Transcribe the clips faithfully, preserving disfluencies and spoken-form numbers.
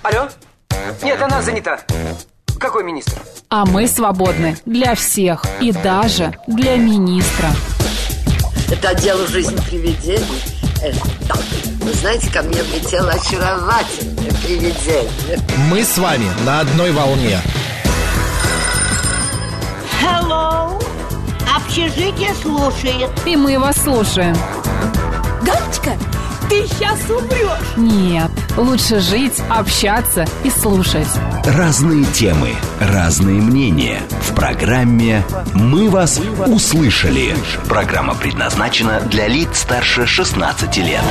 Алло? Нет, она занята. Какой министр? А мы свободны для всех и даже для министра. Это отдел «Жизнь привидений». Э, да. Вы знаете, ко мне влетело очаровательное привидение. Мы с вами на одной волне. Hello. Общежитие слушает. И мы вас слушаем. Галочка, ты сейчас умрешь. Нет, лучше жить, общаться и слушать. Разные темы, разные мнения. В программе «Мы вас услышали». Программа предназначена для лиц старше шестнадцати лет.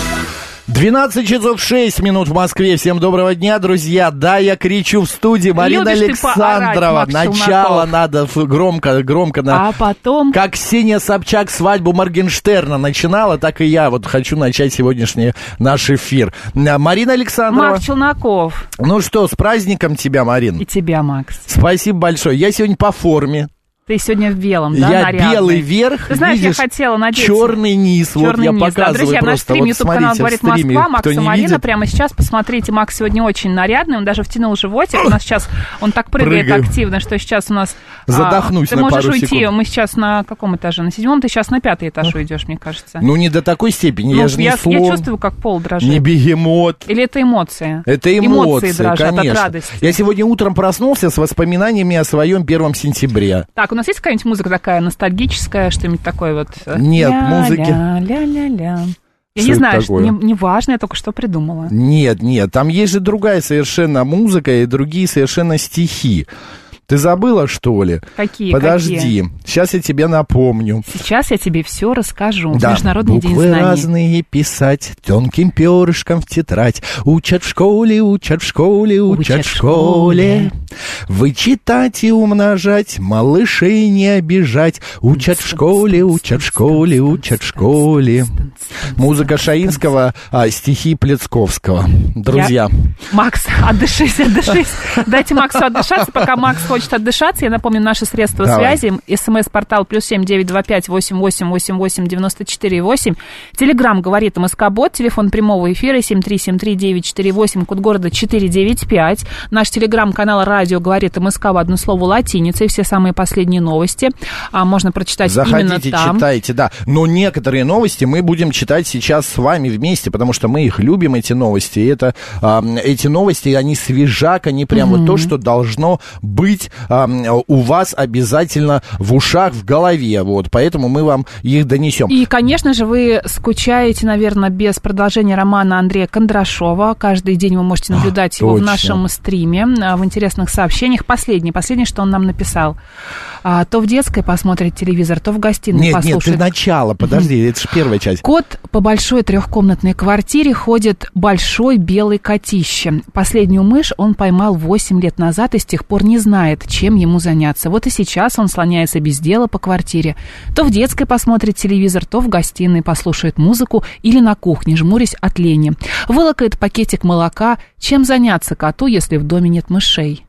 двенадцать часов шесть минут в Москве. Всем доброго дня, друзья. Да, я кричу в студии. Марина Любишь Александрова. Макс Начало Челноков. надо громко, громко. На... А потом... Как Ксения Собчак свадьбу Моргенштерна начинала, так и я вот хочу начать сегодняшний наш эфир. Марина Александрова. Макс Челноков. Ну что, с праздником тебя, Марин. И тебя, Макс. Спасибо большое. Я сегодня по форме. Ты сегодня в белом, да, Я нарядный? белый верх, Ты знаешь, видишь, я хотела надеть... черный низ, черный вот я низ, показываю да. Друзья, просто. наш стрим, вот YouTube-канал «Говорит Москва», Макс и Марина, видит. прямо сейчас, посмотрите, Макс сегодня очень нарядный, он даже втянул животик, у нас сейчас, он так прыгает Прыгаю. активно, что сейчас у нас... Задохнусь а, на ты можешь пару уйти, секунд. мы сейчас на каком этаже? На седьмом, ты сейчас на пятый этаж уйдешь, мне кажется. Ну, не до такой степени, Ну, я же не я, слон, я чувствую, как пол дрожит. не бегемот. Или это эмоции? Это эмоции, дрожат конечно. от радости. Я сегодня утром проснулся с воспоминаниями о своем первом сентябре. Так, у нас есть какая-нибудь музыка такая ностальгическая, что-нибудь такое вот? Нет, ля, музыки. Ля, ля, ля, ля. Я Что не это знаю, такое? что, не, не важно, я только что придумала. Нет, нет, там есть же другая совершенно музыка и другие совершенно стихи. Ты забыла, что ли? Какие? Подожди, какие? сейчас я тебе напомню. Сейчас я тебе все расскажу. Да, Международный день буквы знаний. разные писать тонким перышком в тетрадь. Учат в школе, учат в школе, учат, Учат в школе. Вычитать и умножать, малышей не обижать. Учат в школе, учат в школе, учат в школе. Музыка Шаинского, а стихи Плецковского. Друзья. Я... Макс, отдышись, отдышись. Дайте Максу отдышаться, пока Макс хочет отдышаться. Я напомню, наши средства Давай. связи. СМС-портал плюс семь девять два пять восемь восемь восемь восемь девяносто четыре восемь. Телеграмм говорит МСК-бот. Телефон прямого эфира семь три семь три девять четыре восемь. Код города четыре девять пять. Наш телеграм-канал «Радио говорит МСК» в одно слово латиницей. Все самые последние новости а, можно прочитать именно Заходите, там. читайте, да. Но некоторые новости мы будем читать сейчас с вами вместе, потому что мы их любим, эти новости. И это, а, эти новости, они свежак, они прямо Mm-hmm. то, что должно быть а, у вас обязательно в ушах, в голове. Вот, поэтому мы вам их донесем. И, конечно же, вы скучаете, наверное, без продолжения романа Андрея Кондрашова. Каждый день вы можете наблюдать а, его точно. в нашем стриме, в интересных сообщениях. Последнее, последнее, что он нам написал. А, то в детской посмотрит телевизор, то в гостиной Нет, послушает. нет, ты начало, подожди, это же первая часть. Кот по большой трехкомнатной квартире ходит большой белый котище. Последнюю мышь он поймал восемь лет назад и с тех пор не знает, чем ему заняться. Вот и сейчас он слоняется без дела по квартире. То в детской посмотрит телевизор, то в гостиной послушает музыку или на кухне, жмурясь от лени. Вылакает пакетик молока. Чем заняться коту, если в доме нет мышей?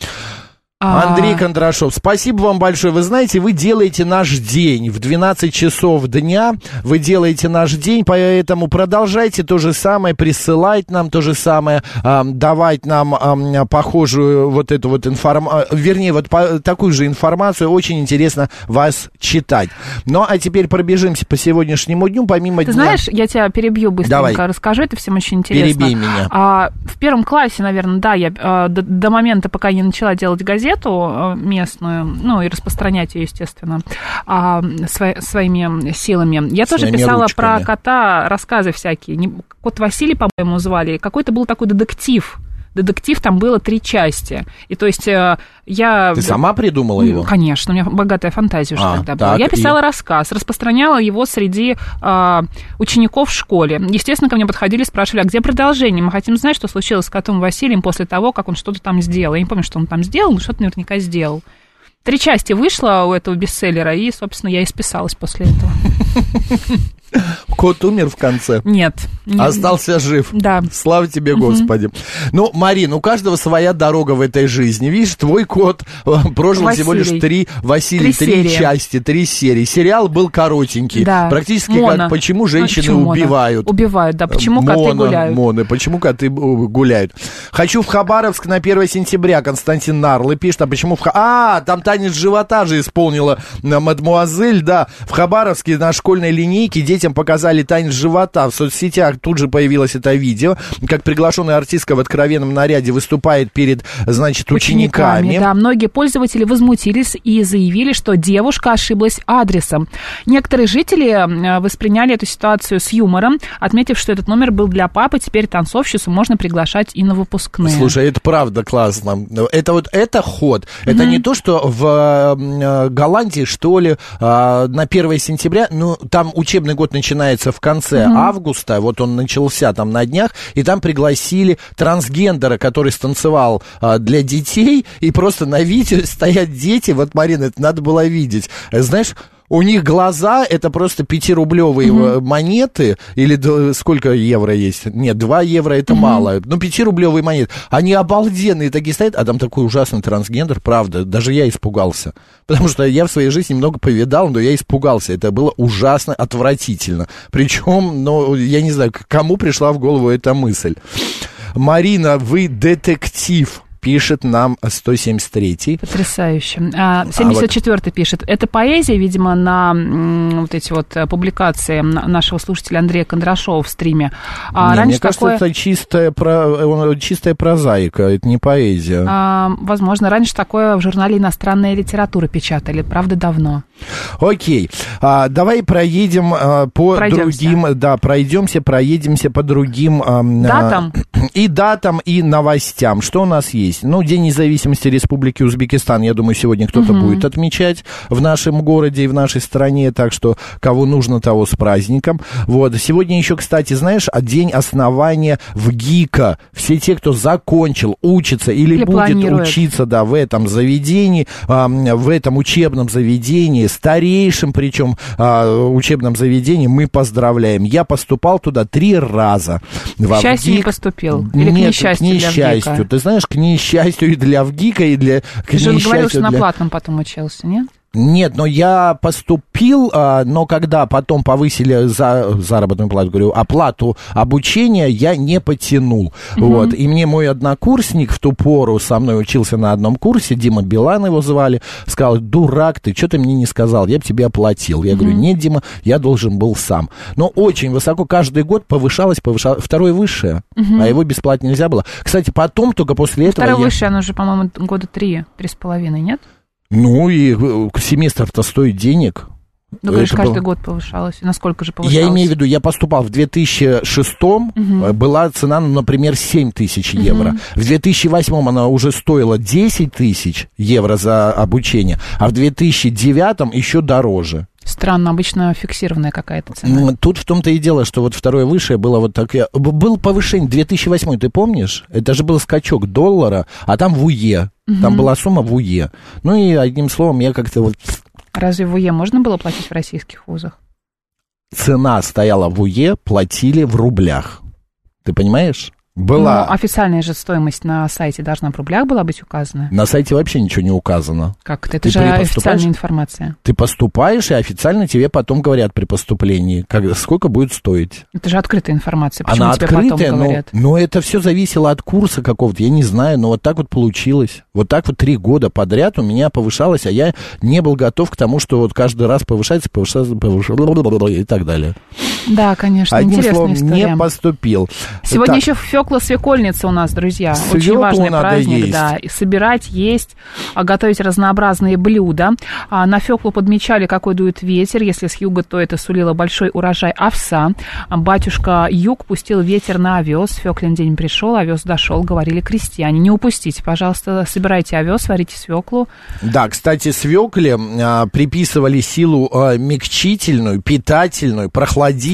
Андрей Кондрашов, спасибо вам большое. Вы знаете, вы делаете наш день в двенадцать часов дня. Вы делаете наш день, поэтому продолжайте то же самое, присылать нам то же самое, э, давать нам э, похожую вот эту вот информацию, вернее, вот по, такую же информацию. Очень интересно вас читать. Ну, а теперь пробежимся по сегодняшнему дню, помимо Ты дня... знаешь, я тебя перебью быстренько, Давай. расскажу, это всем очень интересно. Перебей меня. А, в первом классе, наверное, да, я а, до, до момента, пока не начала делать газету местную, ну, и распространять ее, естественно, а, сво, своими силами, я тоже Своими писала ручками. про кота рассказы всякие. Не, кот Василий, по-моему, звали. Какой-то был такой детектив. Детектив, там было три части. И то есть я... Ты сама придумала его? Конечно, у меня богатая фантазия уже а, тогда была. так, Я писала и... рассказ, распространяла его среди э, учеников в школе. Естественно, ко мне подходили, спрашивали, а где продолжение? Мы хотим знать, что случилось с котом Василием после того, как он что-то там сделал. Я не помню, что он там сделал, но что-то наверняка сделал. Три части вышло у этого бестселлера, и, собственно, я и списалась после этого. Кот умер в конце? Нет. Остался жив? Да. Слава тебе, Господи. Угу. Ну, Марин, у каждого своя дорога в этой жизни. Видишь, твой кот прожил Василий. всего лишь три, Василий, три, три части, три серии. Сериал был коротенький. Да. Практически Мона. Как «Почему женщины почему убивают». Мона? Убивают, да. Почему Мона, коты гуляют. Моны, почему коты гуляют. Хочу в Хабаровск на первое сентября. Константин Нарлы пишет, а почему в Хабаровск? А, там танец живота же исполнила мадмуазель, да. В Хабаровске на школьной линейке детям показали танец живота. В соцсетях тут же появилось это видео, как приглашенная артистка в откровенном наряде выступает перед, значит, учениками. учениками. Да, многие пользователи возмутились и заявили, что девушка ошиблась адресом. Некоторые жители восприняли эту ситуацию с юмором, отметив, что этот номер был для папы, теперь танцовщицу можно приглашать и на выпускные. Слушай, это правда классно. Это вот, это ход. Mm-hmm. Это не то, что в Голландии, что ли, на первое сентября, ну, там учебный год начинается в конце mm-hmm. августа, вот он начался там на днях, и там пригласили трансгендера, который станцевал а, для детей, и просто на видео стоят дети, вот, Марина, это надо было видеть, знаешь, у них глаза, это просто пятирублевые mm-hmm. монеты, или сколько евро есть? Нет, два евро это mm-hmm. мало, ну, пятирублевые монеты, они обалденные такие стоят, а там такой ужасный трансгендер, правда, даже я испугался, потому что я в своей жизни немного повидал, но я испугался, это было ужасно отвратительно, причем, ну, я не знаю, кому пришла в голову эта мысль. Марина, вы детектив. Пишет нам сто семьдесят третий. Потрясающе. семьдесят четвёртый а вот... пишет. Это поэзия, видимо, на м, вот эти вот публикации нашего слушателя Андрея Кондрашова в стриме. А не, раньше мне кажется, такое... это чистая, про... чистая прозаика, это не поэзия. А, возможно, раньше такое в журнале «Иностранная литература» печатали, правда, давно. Окей. А, давай проедем а, по пройдемся. другим... Да, пройдемся, проедемся по другим... А, датам. А, и датам, и новостям. Что у нас есть? Ну, День независимости Республики Узбекистан, я думаю, сегодня кто-то угу. будет отмечать в нашем городе и в нашей стране, так что кого нужно, того с праздником. Вот. Сегодня еще, кстати, знаешь, день основания в ГИКа. Все те, кто закончил, учится или, или будет планирует. учиться, да, в этом заведении, а, в этом учебном заведении, старейшем причем а, учебном заведении, мы поздравляем. Я поступал туда три раза. К счастью, не поступил? Или Нет, к несчастью к несчастью. Для ВГИКа? Ты знаешь, к несчастью и для ВГИКа, и для... Ты же говорил, что для... на платном потом учился, нет? Нет, но я поступил, но когда потом повысили за, заработную плату, говорю, оплату обучения, я не потянул. Uh-huh. Вот. И мне мой однокурсник в ту пору со мной учился на одном курсе, Дима Билан его звали, сказал, дурак ты, что ты мне не сказал, я бы тебе оплатил. Я uh-huh. говорю, нет, Дима, я должен был сам. Но очень высоко, каждый год повышалось, повышалось. Второе высшее, uh-huh. а его бесплатно нельзя было. Кстати, потом, только после ну, этого... Второе я... высшее, оно же, по-моему, года три, три с половиной, нет? Ну, и семестр-то стоит денег. Ну, говоришь, каждый было... год повышалось. Насколько же повышалось? Я имею в виду, я поступал в две тысячи шестом, угу. была цена, ну, например, семь тысяч евро. Угу. В две тысячи восьмом она уже стоила десять тысяч евро за обучение, а в две тысячи девятом еще дороже. Странно, обычно фиксированная какая-то цена. Тут в том-то и дело, что вот второе высшее было вот так. Был повышение две тысячи восьмой, ты помнишь? Это же был скачок доллара, а там в УЕ. Угу. Там была сумма в УЕ. Ну и одним словом, я как-то вот... Разве в УЕ можно было платить в российских вузах? Цена стояла в УЕ, платили в рублях. Ты понимаешь? Была. Ну, официальная же стоимость на сайте должна в рублях была быть указана. На сайте вообще ничего не указано. Как это? Это же официальная информация. Ты поступаешь, и официально тебе потом говорят при поступлении, как, сколько будет стоить. Это же открытая информация. Почему Она тебе открытая, потом говорят? Но, но это все зависело от курса какого-то, я не знаю, но вот так вот получилось. Вот так вот три года подряд у меня повышалось, а я не был готов к тому, что вот каждый раз повышается, повышается, повышается и так далее. Да, конечно, Одним интересная словом, история. Не поступил. Сегодня так. еще Фёкла-свекольница у нас, друзья. Свеклу очень важный надо праздник, есть. Да. И собирать, есть, готовить разнообразные блюда. А на Фёклу подмечали, какой дует ветер. Если с юга, то это сулило большой урожай овса. Батюшка Юг пустил ветер на овес. Фёклин день пришел, овес дошел, говорили крестьяне. Не упустите, пожалуйста, собирайте овес, варите свеклу. Да, кстати, свекле а, приписывали силу а, мягчительную, питательную, прохладительную.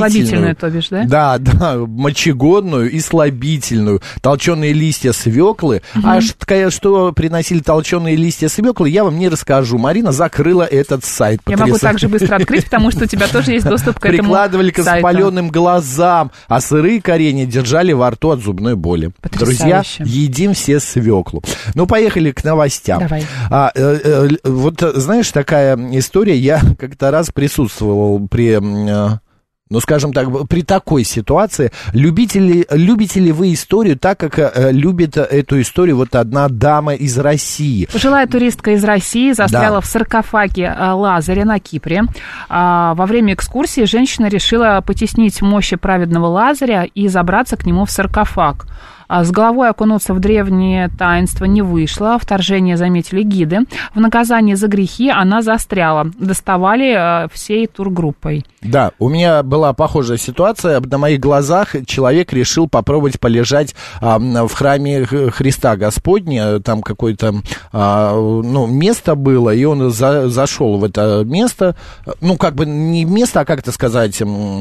Слабительную, то бишь, да? Да, да, мочегонную и слабительную. Толченые листья свеклы. Угу. А что, что приносили толченые листья свеклы, я вам не расскажу. Марина закрыла этот сайт. Я могу так же быстро открыть, потому что у тебя тоже есть доступ к этому Прикладывали к воспаленным глазам, а сырые коренья держали во рту от зубной боли. Друзья, едим все свеклу. Ну, поехали к новостям. Давай. А, э, э, вот, знаешь, такая история, я как-то раз присутствовал при... Э, ну, скажем так, при такой ситуации, любите ли, любите ли вы историю так, как э, любит эту историю вот одна дама из России? Пожилая туристка из России застряла да. в саркофаге Лазаря на Кипре. А, во время экскурсии женщина решила потеснить мощи праведного Лазаря и забраться к нему в саркофаг. С головой окунуться в древнее таинство не вышло. Вторжение заметили гиды. В наказание за грехи она застряла. Доставали всей тургруппой. Да, у меня была похожая ситуация. На моих глазах человек решил попробовать полежать а, в храме Христа Господня. Там какое-то а, ну, место было, и он за, зашел в это место. Ну, как бы не место, а как это сказать...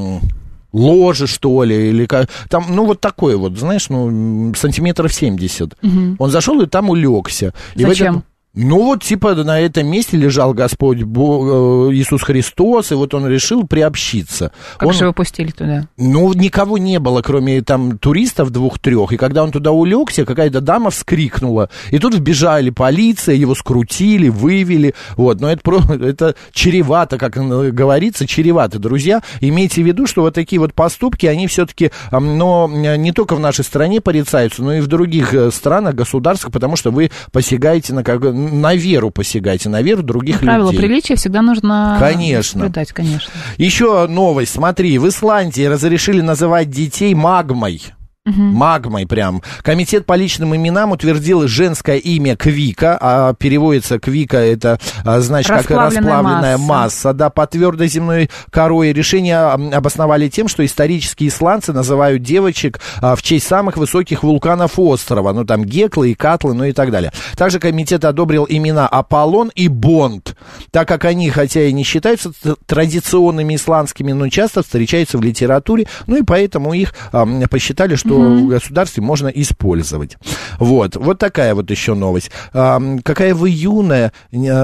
ложе, что ли, или как, там, ну, вот такое вот, знаешь, ну, сантиметров семьдесят. Угу. Он зашел и там улегся. И зачем? В этом... Ну, вот, типа, на этом месте лежал Господь Бог, Иисус Христос, и вот он решил приобщиться. Как он... же его пустили туда? Ну, никого не было, кроме, там, туристов двух-трех, и когда он туда улегся, какая-то дама вскрикнула, и тут вбежали полиция, его скрутили, вывели, вот, но это, это чревато, как говорится, чревато, друзья. Имейте в виду, что вот такие вот поступки, они все-таки, но не только в нашей стране порицаются, но и в других странах, государствах, потому что вы посягаете на как на веру посягайте, на веру других людей. Правила приличия всегда нужно конечно. соблюдать, конечно. Еще новость, смотри, в Исландии разрешили называть детей магмой. Угу. Магмой прям. Комитет по личным именам утвердил женское имя Квика, а переводится Квика, это значит как расплавленная масса. масса, да, по твердой земной корой. Решение обосновали тем, что исторические исландцы называют девочек в честь самых высоких вулканов острова, ну там Геклы и Катлы, ну и так далее. Также комитет одобрил имена Аполлон и Бонд, так как они, хотя и не считаются традиционными исландскими, но часто встречаются в литературе, ну и поэтому их посчитали, что в государстве можно использовать. Вот, вот такая вот еще новость. А, какая вы юная,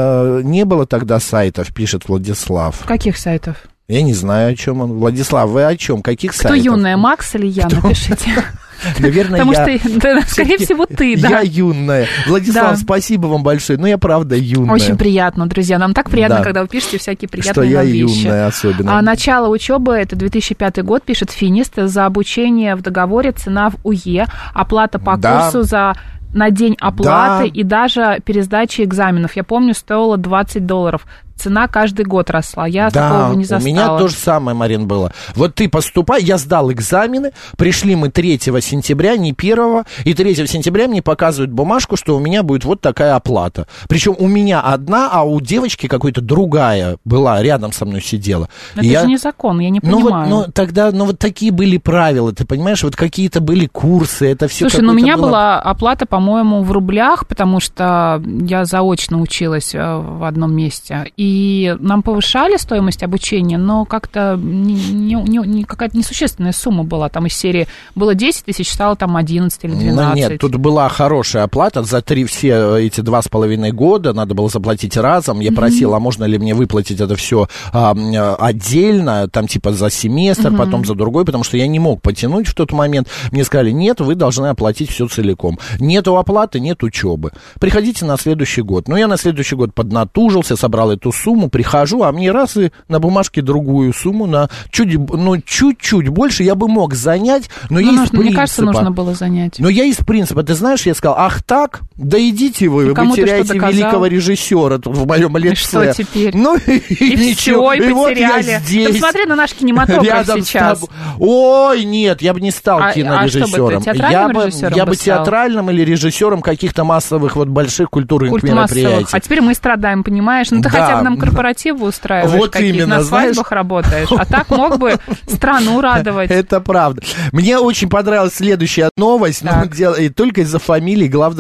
не было тогда сайтов, пишет Владислав. Каких сайтов? Я не знаю, о чем он. Владислав, вы о чем? Каких Кто сайтов? Кто юная, Макс или я? Кто? Напишите. Наверное, Потому я... что, да, скорее всего, ты, да. Я юная. Владислав, да. Спасибо вам большое. Ну, я правда юная. Очень приятно, друзья. Нам так приятно, да. когда вы пишете всякие приятные нам вещи. Что я юная особенно. А начало учебы, это две тысячи пятый год, пишет Финист. За обучение в договоре цена в УЕ, оплата по да. курсу за... на день оплаты да. и даже пересдачи экзаменов. Я помню, стоило двадцать долларов. Цена каждый год росла. Я да, такого не застала. У меня то же самое, Марин, было. Вот ты поступай, я сдал экзамены, пришли мы третьего сентября, не первого, и третьего сентября мне показывают бумажку, что у меня будет вот такая оплата. Причем у меня одна, а у девочки какой-то другая была, рядом со мной сидела. Это я... же не закон, я не ну, понимаю. Вот, ну, тогда, ну, вот такие были правила, ты понимаешь, вот какие-то были курсы, это все. Слушай, ну, у меня было... была оплата, по-моему, в рублях, потому что я заочно училась в одном месте, и И нам повышали стоимость обучения, но как-то не, не, не, какая-то несущественная сумма была. Там из серии было десять тысяч, стало там одиннадцать или двенадцать. Ну, нет, тут была хорошая оплата за три, все эти два с половиной года. Надо было заплатить разом. Я mm-hmm. просил, а можно ли мне выплатить это все а, отдельно, там типа за семестр, mm-hmm. потом за другой, потому что я не мог потянуть в тот момент. Мне сказали, нет, вы должны оплатить все целиком. Нету оплаты, нет учебы. Приходите на следующий год. Ну, я на следующий год поднатужился, собрал эту сумму, прихожу, а мне раз и на бумажке другую сумму, на чуть, ну, чуть-чуть больше я бы мог занять, но ну, я нужно, из принципа... Мне кажется, нужно было занять. Но я из принципа, ты знаешь, я сказал, ах так, да идите вы, вы теряете великого режиссера тут в моем лице. И что теперь? Ну и, и ничего, все, и, и вот потеряли. я здесь. Да посмотри на наш кинематограф сейчас. Ой, нет, я бы не стал а, кинорежиссером. А я бы, режиссером я бы стал? театральным или режиссером каких-то массовых вот больших культурных Культ мероприятий. Массовых. А теперь мы страдаем, понимаешь? Ну ты да. хотя бы нам корпоративы устраиваешь, вот какие-то именно, на свадьбах знаешь? Работаешь. А так мог бы страну радовать. Это правда. Мне очень понравилась следующая новость, но дело, только из-за фамилии главного героя.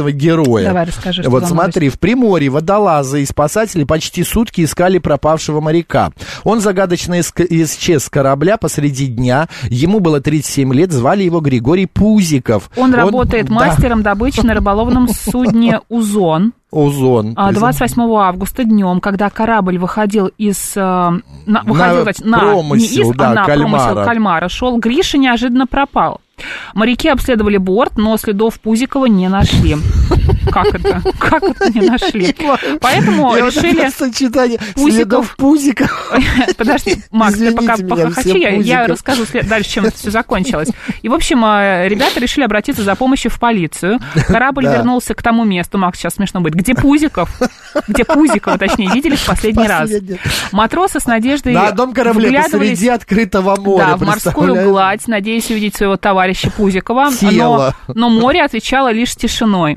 крутое. Давай расскажи, что Вот за смотри, новость. в Приморье водолазы и спасатели почти сутки искали пропавшего моряка. Он загадочно иск- исчез с корабля посреди дня. Ему было тридцать семь лет, звали его Григорий Пузиков. Он, Он работает да. мастером добычи на рыболовном судне «Узон». Узон. двадцать восьмого августа днем, когда корабль выходил из... На, выходил, на, на промысел, не из, да, а на кальмара. промысел кальмара шел, Гриша неожиданно пропал. Моряки обследовали борт, но следов Пузикова не нашли. Как это? Как это не нашли? Поэтому я решили... Вот сочетание Пузиков... следов Пузиков. Подожди, Макс, ты пока похохочи, я, я расскажу дальше, чем это все закончилось. И, в общем, ребята решили обратиться за помощью в полицию. Корабль да. вернулся к тому месту, Макс, сейчас смешно будет, где Пузиков, где Пузикова, точнее, видели в последний раз. Матросы с надеждой на одном корабле посреди открытого моря. Да, в морскую гладь, надеясь увидеть своего товарища Пузикова. Но, но море отвечало лишь тишиной.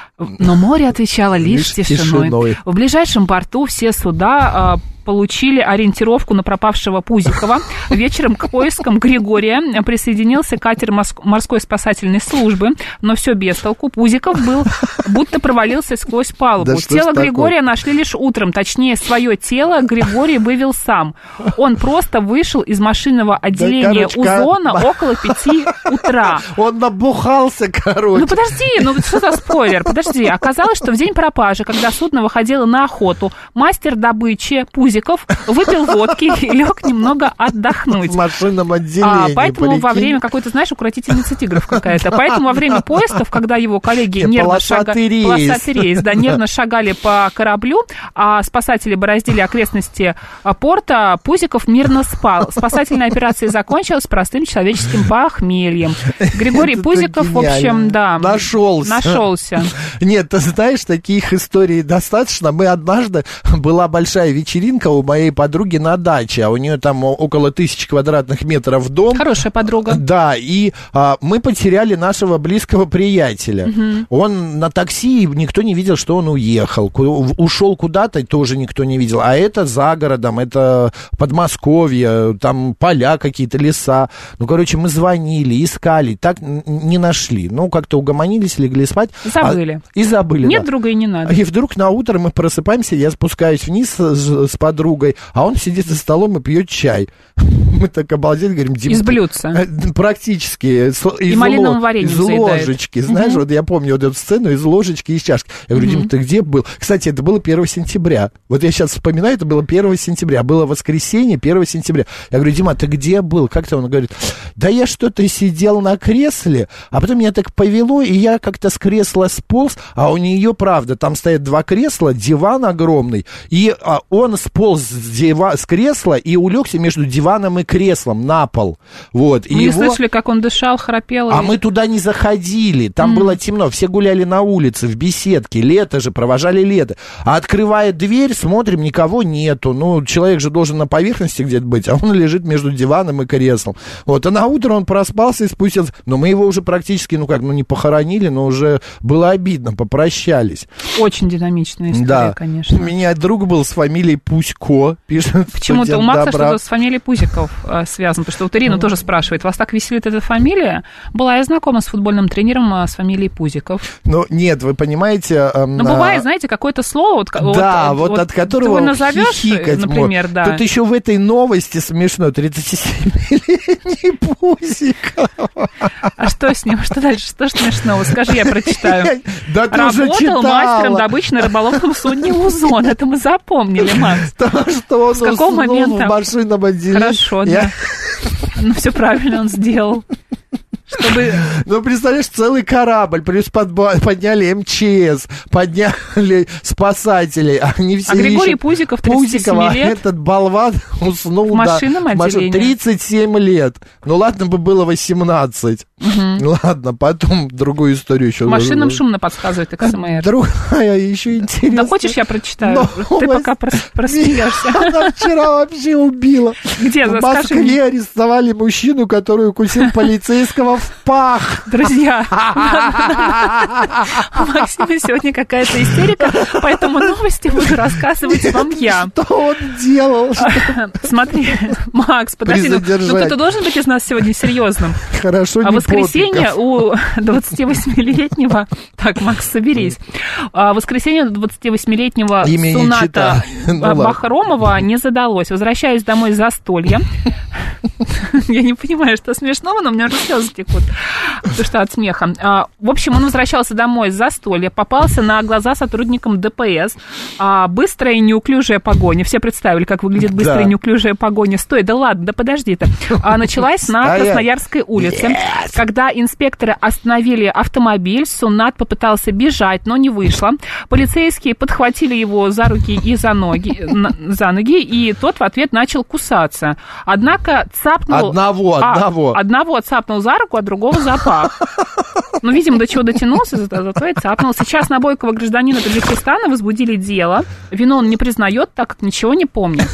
Но море отвечало лишь, лишь тишиной. тишиной. В ближайшем порту все суда... получили ориентировку на пропавшего Пузикова. Вечером к поискам Григория присоединился катер морской спасательной службы, но все без толку. Пузиков был, будто провалился сквозь палубу. Да тело Григория такое? Нашли лишь утром, точнее, свое тело Григорий вывел сам. Он просто вышел из машинного отделения да, короче, Узона как... около пяти утра. Он набухался, короче. Ну, подожди, ну что за спойлер? Подожди, оказалось, что в день пропажи, когда судно выходило на охоту, мастер добычи Пузиков выпил водки и лег немного отдохнуть. В машинном отделении. А, поэтому полетели. Во время какой-то, знаешь, укротительницы тигров какая-то. Поэтому во время поисков, когда его коллеги нервно, шага... полосатый рейс, да, нервно шагали по кораблю, а спасатели бороздили окрестности порта, Пузиков мирно спал. Спасательная операция закончилась простым человеческим похмельем. Григорий Пузиков, в общем, да. Нашелся. Нашелся. Нет, ты знаешь, таких историй достаточно. Мы однажды, была большая вечеринка у моей подруги на даче, а у нее там около тысячи квадратных метров дом. Хорошая подруга. Да, и а, мы потеряли нашего близкого приятеля. Угу. Он на такси, никто не видел, что он уехал. Ушел куда-то, тоже никто не видел. А это за городом, это Подмосковье, там поля какие-то, леса. Ну, короче, мы звонили, искали, так не нашли. Ну, как-то угомонились, легли спать. Забыли. А, и забыли, Нет да. друга и не надо. И вдруг на утро мы просыпаемся, я спускаюсь вниз с подругой, а он сидит за столом и пьет чай. Мы так обалдели, говорим, Дим... Из блюдца. Практически. Из, и малиновым вареньем из заедает. Ложечки. Знаешь, угу. вот я помню вот эту сцену из ложечки и из чашки. Я говорю, угу. Дим, ты где был? Кстати, это было первого сентября. Вот я сейчас вспоминаю, это было первого сентября. Было воскресенье, первого сентября. Я говорю, Дима, ты где был? Как-то он говорит, да я что-то сидел на кресле, а потом меня так повело, и я как-то с кресла сполз, а у нее, правда, там стоят два кресла, диван огромный, и а, он сполз с, дива, с кресла и улегся между диваном и креслом на пол. Вот. Мы и не его... слышали, как он дышал, храпел. А и... мы туда не заходили, там mm. было темно, все гуляли на улице, в беседке, лето же, провожали лето. А открывая дверь, смотрим, никого нету. Ну, человек же должен на поверхности где-то быть, а он лежит между диваном и креслом. Вот, а на утро он проспался и спустился. Но мы его уже практически, ну как, ну не похоронили, но уже было обидно, попрощались. Очень динамичная история, да. конечно. У меня друг был с фамилией Пусько, пишет. Почему-то у Макса добра. что-то с фамилией Пузиков э, связано, потому что вот Ирина mm. тоже спрашивает, вас так веселит эта фамилия? Была я знакома с футбольным тренером э, с фамилией Пузиков. Ну, нет, вы понимаете... Э, ну, бывает, знаете, какое-то слово... Вот, да, вот, вот от которого ты назовешь, хихикать например, может. Да. Тут еще в этой новости смешно, тридцатисемилетний Пузиков. А что с ним? Что дальше? Что ж смешного? Скажи, я прочитаю. Да ты уже читала. Работал мастером добычи на рыболовном судне «Узон». Это мы запомнили, Макс. То, что он с какого момента? В машинном отделении. Хорошо, да. Ну, все правильно он сделал. Чтобы... Ну, представляешь, целый корабль, плюс подба... подняли эм че эс, подняли спасателей. Они все а Григорий ищут Пузиков, тридцать семь Пузикова, лет. Этот болван уснул. В машинном да, отделении. тридцать семь лет. Ну, ладно бы было восемнадцать. Угу. Ладно, потом другую историю еще. Машинам шумно подсказывает икс эм эр. Другая еще интересная. Да хочешь, я прочитаю? Новость. Ты пока просмеешься. Она вчера вообще убила. Где? В Москве арестовали мужчину, который укусил полицейского в пах. Друзья, у Максима сегодня какая-то истерика, поэтому новости буду рассказывать вам я. Что он делал? Смотри, Макс, подожди, ну кто-то должен быть из нас сегодня серьезным. Хорошо, а не воскресенье воскресенье у двадцативосьмилетнего... Так, Макс, соберись. В воскресенье у двадцативосьмилетнего Суната Бахромова не задалось. Возвращаюсь домой с застолья. Я не понимаю, что смешного, но у меня уже слезы текут, потому что от смеха. В общем, он возвращался домой с застолья, попался на глаза сотрудникам ДПС. Быстрая и неуклюжая погоня. Все представили, как выглядит быстрая да. и неуклюжая погоня. Стой, да ладно, да подожди ты. Началась на Красноярской улице. Yes. Когда инспекторы остановили автомобиль, Сунат попытался бежать, но не вышло. Полицейские подхватили его за руки и за ноги, за ноги, и тот в ответ начал кусаться. Однако цапнул... Одного, а, одного. Одного цапнул за руку, а другого за пах. Ну, видимо, до чего дотянулся, зато, зато и цапнул. Сейчас на бойкого гражданина Таджикистана возбудили дело. Вину он не признает, так как ничего не помнит.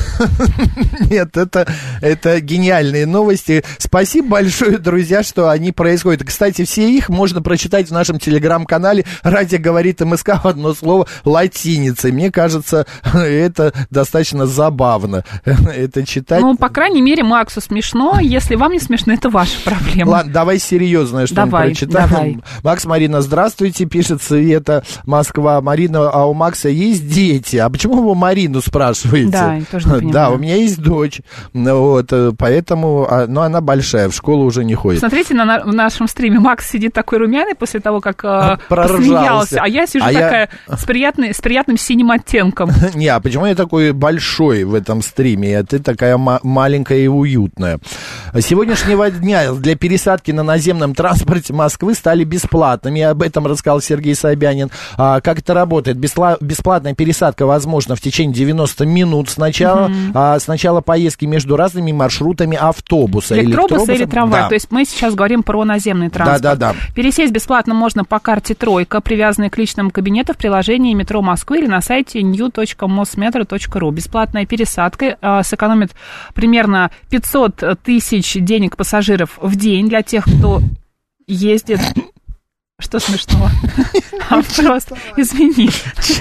Нет, это, это гениальные новости. Спасибо большое, друзья, что они происходят. Кстати, все их можно прочитать в нашем телеграм-канале «Радио говорит МСК» в одно слово латиницей. Мне кажется, это достаточно забавно. Это читать. Ну, по крайней мере, Максу смешно. Если вам не смешно, это ваша проблема. Ладно, давай серьезное, что мы прочитаем. Давай. Макс, Марина, здравствуйте, пишет Света, Москва. Марина, а у Макса есть дети? А почему вы Марину спрашиваете? Да, я тоже не понимаю. Да, у меня есть дочь, вот, поэтому, но она большая, в школу уже не ходит. Смотрите, на, на в нашем стриме Макс сидит такой румяный после того, как посмеялся, а я сижу а такая я... с, приятной, с приятным синим оттенком. Не, а почему я такой большой в этом стриме, а ты такая ма- маленькая и уютная? С сегодняшнего дня для пересадки на наземном транспорте Москвы стали бесплатными, об этом рассказал Сергей Собянин. А, как это работает? Бесла- бесплатная пересадка возможна в течение девяноста минут сначала, mm-hmm. а, с начала поездки между разными маршрутами автобуса. Электробуса или трамвай. Да. То есть мы сейчас говорим про наземный транспорт. Да, да, да. Пересесть бесплатно можно по карте «Тройка», привязанной к личному кабинету в приложении «Метро Москвы» или на сайте нью точка мосметро точка ру. Бесплатная пересадка а, сэкономит примерно пятьсот тысяч денег пассажиров в день для тех, кто ездит... Что смешного? А просто, извини,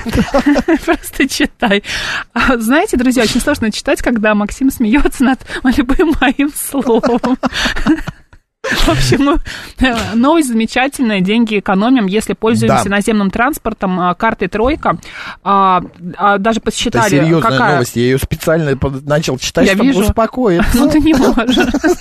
просто читай. Знаете, друзья, очень сложно читать, когда Максим смеется над любым моим словом. В общем, новость замечательная, деньги экономим, если пользуемся да. наземным транспортом, картой «Тройка». А, а, даже посчитали, это серьезная какая... новость, я ее специально начал читать, я чтобы вижу. успокоиться. Ну, ты не можешь.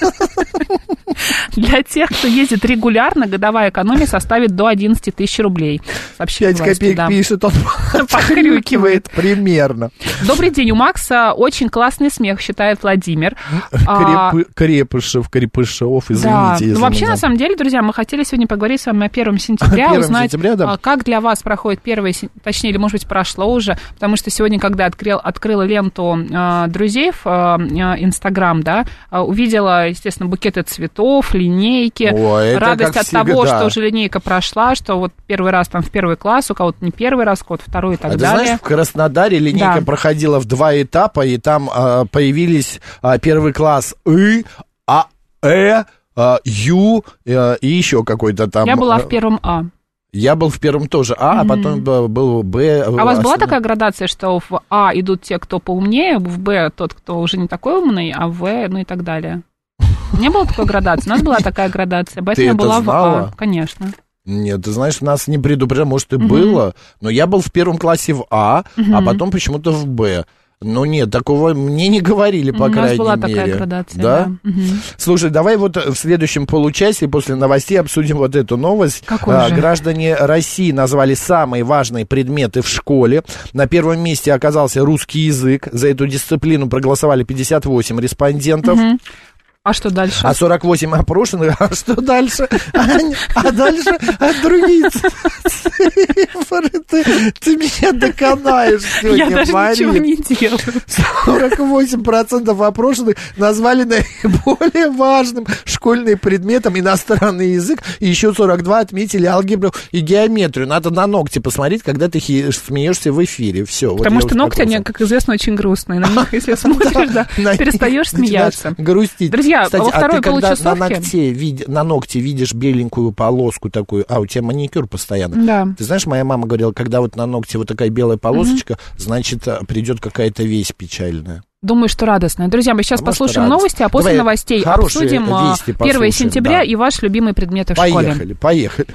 Для тех, кто ездит регулярно, годовая экономия составит до одиннадцать тысяч рублей. пять копеек да. пишет, он похрюкивает примерно. Добрый день, у Макса очень классный смех, считает Владимир. Крепы, Крепышев, Крепышев, извините. Да. Ну, вообще, на самом деле, друзья, мы хотели сегодня поговорить с вами о первом сентября, узнать, сентября, да. как для вас проходит первое, точнее, или, может быть, прошло уже, потому что сегодня, когда открыл, открыла ленту э, друзей в Инстаграм, э, да, э, увидела, естественно, букеты цветов, линейки, О, радость от того, что уже линейка прошла, что вот первый раз там в первый класс, у кого-то не первый раз, у кого-то второй и так а далее. Ты знаешь, в Краснодаре линейка да. проходила в два этапа, и там э, появились э, первый класс И, А, Э, Uh, Ю uh, и еще какой-то там... Я была в первом А. Я был в первом тоже А, mm-hmm. а потом был Б. А у вас была такая градация, что в А идут те, кто поумнее, в Б тот, кто уже не такой умный, а в В, ну и так далее? Не было такой градации? У нас была такая градация, поэтому я была в А, конечно. Нет, ты знаешь, нас не предупреждали, может, и mm-hmm. было, но я был в первом классе в А, mm-hmm. а потом почему-то в Б. Ну нет, такого мне не говорили, по крайней мере. У нас была такая градация, да? да. Угу. Слушай, давай вот в следующем получасе после новостей обсудим вот эту новость. Какой а, же? Граждане России назвали самые важные предметы в школе. На первом месте оказался русский язык. За эту дисциплину проголосовали пятьдесят восемь респондентов. Угу. А что дальше? А сорок восемь опрошенных, а что дальше? А дальше другие цифры. Ты меня доконаешь сегодня, Я даже ничего не делаю. сорок восемь процентов опрошенных назвали наиболее важным школьным предметом иностранный язык, и еще сорок два отметили алгебру и геометрию. Надо на ногти посмотреть, когда ты смеешься в эфире. Все. Потому что ногти, они, как известно, очень грустные. На них, если смотришь, да, перестаешь смеяться. Грустить. Друзья, кстати, во второй а ты получасовке... когда на ногте, вид... на ногте видишь беленькую полоску такую, а у тебя маникюр постоянно. Да. Ты знаешь, моя мама говорила, когда вот на ногте вот такая белая полосочка, mm-hmm. значит, придет какая-то весть печальная. Думаю, что радостная. Друзья, мы сейчас а послушаем новости, а после Давай новостей обсудим первое сентября да. и ваши любимые предметы в поехали, школе. Поехали, поехали.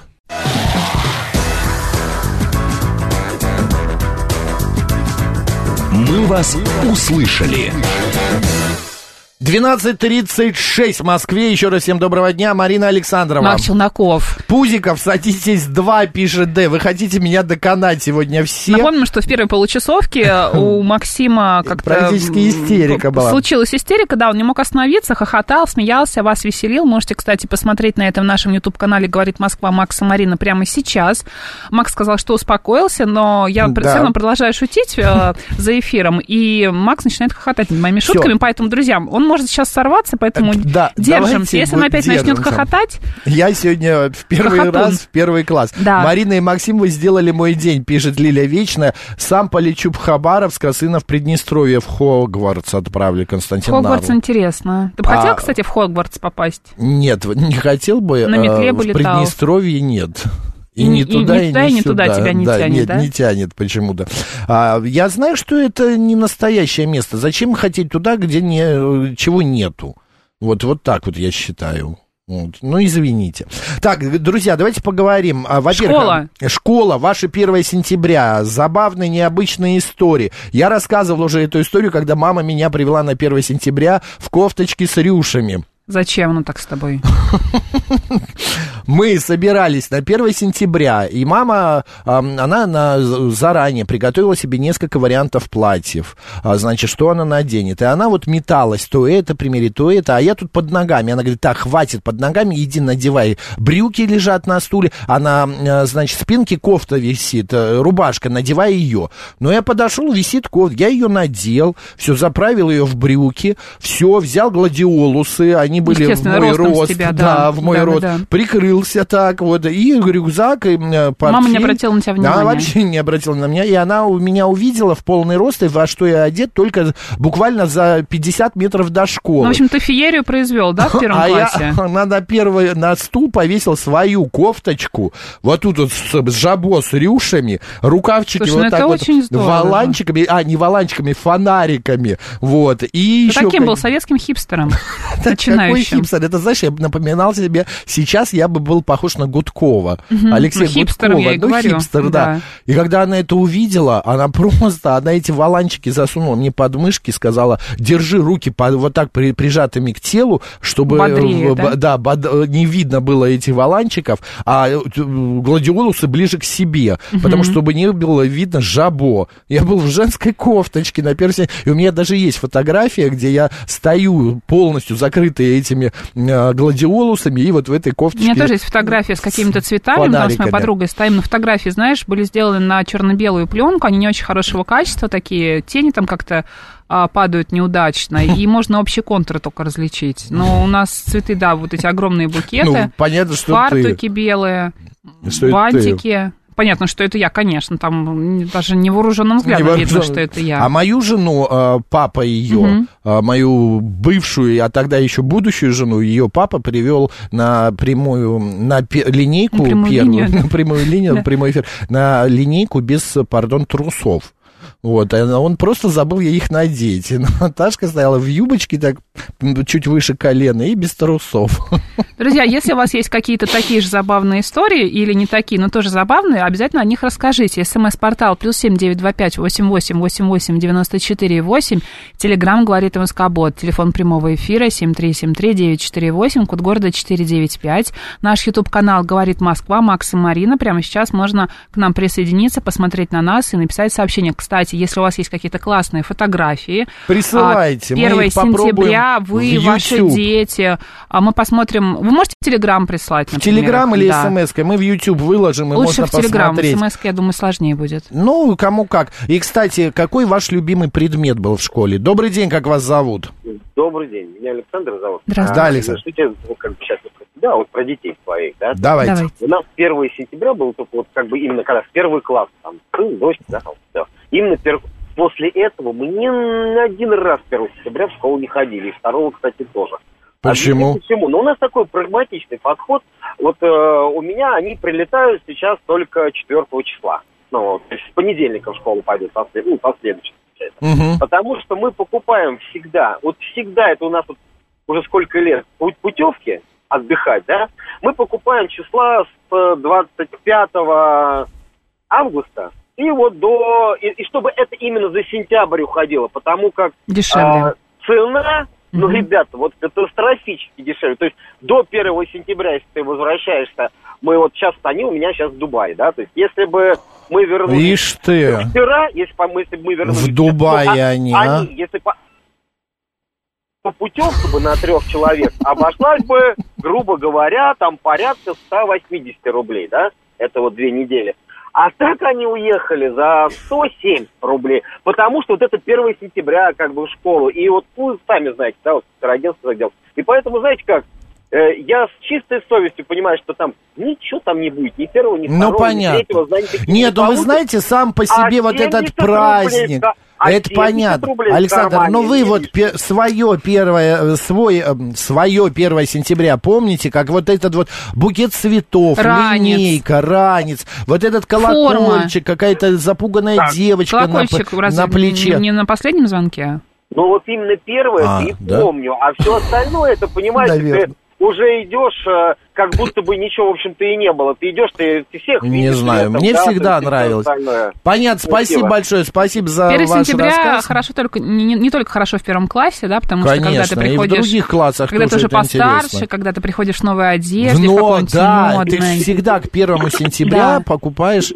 Мы вас услышали. двенадцать тридцать шесть в Москве. Еще раз всем доброго дня. Марина Александрова. Марк Челноков. Пузиков, садитесь два, пишет Д. Вы хотите меня доконать сегодня все? Напомним, что в первой получасовке у Максима как-то... Практически истерика была. Случилась истерика, да, он не мог остановиться, хохотал, смеялся, вас веселил. Можете, кстати, посмотреть на это в нашем YouTube-канале «Говорит Москва» Макс и Марина прямо сейчас. Макс сказал, что успокоился, но я да. все равно продолжаю шутить э, за эфиром, и Макс начинает хохотать над моими шутками, поэтому, друзья, он может сейчас сорваться, поэтому да, держимся. Если он опять держимся. начнет хохотать... Я сегодня в первый хохотун. раз в первый класс. Да. Марина и Максим, вы сделали мой день, пишет Лилия Вечная. Сам полечу в Хабаровск, а сына в Приднестровье в Хогвартс отправили, Константин Нару. Хогвартс интересно. Ты бы а... хотел, кстати, в Хогвартс попасть? Нет, не хотел бы. На метле бы в летал. Приднестровье нет. И, и не туда, и, не туда, и, не, не туда тебя не да, тянет, нет, да? не тянет почему-то. А, я знаю, что это не настоящее место. Зачем хотеть туда, где не, чего нету? Вот, вот так вот я считаю. Вот. Ну, извините. Так, друзья, давайте поговорим. Во-первых, школа. Школа, ваше первое сентября. Забавные, необычные истории. Я рассказывал уже эту историю, когда мама меня привела на первое сентября в кофточке с рюшами. Зачем оно так с тобой? Мы собирались на первое сентября, и мама, она на, заранее приготовила себе несколько вариантов платьев, значит, что она наденет. И она вот металась, то это примерить, то это, а я тут под ногами. Она говорит, так, хватит под ногами, иди надевай. Брюки лежат на стуле, а на, значит, спинке кофта висит, рубашка, надевай ее. Но я подошел, висит кофта, я ее надел, все, заправил ее в брюки, все, взял гладиолусы, они были в мой рост, тебя, да, да, в мой да, рост, да, да. прикрылся так вот, и рюкзак, и портфель. Мама не обратила на тебя внимания. Она вообще не обратила на меня, и она у меня увидела в полный рост, и во что я одет, только буквально за пятьдесят метров до школы. Ну, в общем, ты феерию произвел, да, в первом а классе? А я на, первый, на стул повесил свою кофточку, вот тут вот с, с жабо с рюшами, рукавчики Слушай, вот ну так вот, здорово, воланчиками, а, не воланчиками, фонариками, вот, и ты еще... таким был советским хипстером, начинающим. Какой хипстер? Это, знаешь, я напоминал себе, сейчас я бы был похож на Гудкова, угу. Алексея ну, хипстером Гудкова. Я и ну, говорю. хипстер, да. да. И когда она это увидела, она просто, она эти воланчики засунула мне под мышки, сказала, держи руки под, вот так при, прижатыми к телу, чтобы Бодрее, да? Да, bod, не видно было этих воланчиков, а гладиолусы ближе к себе, угу. потому что чтобы не было видно жабо. Я был в женской кофточке на первом сентября, и у меня даже есть фотография, где я стою полностью закрытый этими э, гладиолусами, и вот в этой кофточке... У меня тоже есть фотография с какими-то цветами, потому что с моей подругой стоим на фотографии, знаешь, были сделаны на черно-белую пленку, они не очень хорошего качества, такие тени там как-то а, падают неудачно, и можно общие контуры только различить. Но у нас цветы, да, вот эти огромные букеты, ну, понятно, что фартуки ты. белые, что бантики... Понятно, что это я, конечно, там даже невооруженным взглядом не видно, что это я. А мою жену, папа ее, угу. мою бывшую, а тогда еще будущую жену, ее папа привел на прямую, на линейку на прямую первую, линию, да. на прямую линию, да. прямой эфир, на линейку без, пардон, трусов. Вот, он просто забыл ей их надеть. И Наташка стояла в юбочке, так, чуть выше колена, и без трусов. Друзья, если у вас есть какие-то такие же забавные истории, или не такие, но тоже забавные, обязательно о них расскажите. СМС-портал плюс семь девять два пять восемь восемь восемь восемь девяносто четыре восемь. Телеграм говорит МСК-бот. Телефон прямого эфира семь три семь три девять четыре восемь, код города четыре девять пять. Наш YouTube-канал «Говорит Москва», Макс и Марина. Прямо сейчас можно к нам присоединиться, посмотреть на нас и написать сообщение. Кстати, если у вас есть какие-то классные фотографии, присылайте. первое сентября вы, ваши дети, мы посмотрим. Вы можете в Телеграм прислать, например? В Телеграм или да. СМС-кой. Мы в YouTube выложим, и лучше можно в Телеграм. посмотреть. СМС-ка, я думаю, сложнее будет. Ну, кому как. И, кстати, какой ваш любимый предмет был в школе? Добрый день, как вас зовут? Добрый день, меня Александр зовут. Здравствуйте. Да, Александр. Слушайте, ну, как бы сейчас, да, вот про детей своих, да? Давайте. Давайте. У нас первое сентября было только вот как бы именно когда в первый класс, там, сын, дочь, да, все. Именно пер... после этого мы ни на один раз первого сентября в школу не ходили, и второго, кстати, тоже. Почему? Почему? Но у нас такой прагматичный подход. Вот э, у меня они прилетают сейчас только четвертого числа. Ну, то есть с понедельника в школу пойдут, послед... ну, последующий. это. Угу. Потому что мы покупаем всегда, вот всегда это у нас вот уже сколько лет, путевки отдыхать, да, мы покупаем числа с двадцать пятого августа и вот до, и, и чтобы это именно за сентябрь уходило, потому как дешевле. А, цена, ну, Мгм. ребята, вот катастрофически дешевле. То есть до первого сентября, если ты возвращаешься, мы вот сейчас, они у меня сейчас в Дубае, да, то есть если бы мы вернулись Ишь ты, вчера, если бы мы, если бы мы вернулись... в Дубае ну, а- они, а? они, если по... по путевку бы на трех человек обошлась бы, грубо говоря, там порядка сто восемьдесят рублей, да, это вот две недели. А так они уехали за сто семь рублей, потому что вот это первого сентября как бы в школу. И вот вы сами знаете, да, вот староагентство задел. И поэтому, знаете как, э, я с чистой совестью понимаю, что там ничего там не будет, ни первого, ни второго, Ну, понятно. ни третьего. Знаете, Нет, ну вы получится. знаете, сам по себе А вот этот семьдесят праздник, рублей, да, а это семьдесят понятно. рублей в Александр, кармане но вы не вот видите. пе- свое первое, свой, э, свое первое сентября помните, как вот этот вот букет цветов, Ранец. линейка, ранец, вот этот колокольчик, какая-то запуганная Так, девочка на, Колокольчик п- разве на плече. не на последнем звонке? Ну вот именно первое А, ты да? помню, а все остальное, это, понимаешь, Наверно. ты уже идешь, э, как будто бы ничего, в общем-то, и не было. Ты идешь, ты, ты всех Не видишь, знаю, летом, мне да, всегда то есть и всё нравилось. остальное. Понятно, спасибо Спасибо. большое, спасибо за первое ваш сентября рассказ. хорошо только, не, не- не только хорошо в первом классе, да, потому что когда Конечно, ты и в приходишь... других классах Когда ты тоже уже это постарше, интересно. когда ты приходишь в новой одежде, в Но, какой-нибудь да, ты модной. ж всегда к первому сентября Да. покупаешь...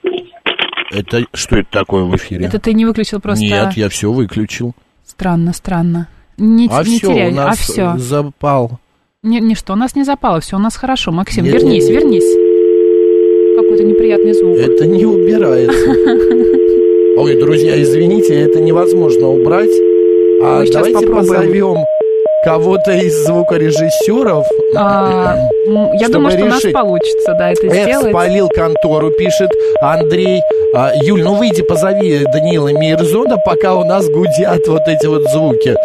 Это что это такое в эфире? Это ты не выключил просто... Нет, я все выключил. Странно, странно. Не, А не все, теряй, у нас а все. запал. Не, не что, у нас не запало, все у нас хорошо. Максим, Нет. вернись, вернись. Какой-то неприятный звук. Это не убирается. Ой, друзья, извините, это невозможно убрать. А Мы сейчас давайте попробуем. позовем кого-то из звукорежиссеров. А, м, я чтобы думаю, что у нас решить. получится, да, это Эд сделать. спалил контору, пишет Андрей. А, Юль, ну выйди, позови Даниила Мирзона, пока у нас гудят вот эти вот звуки.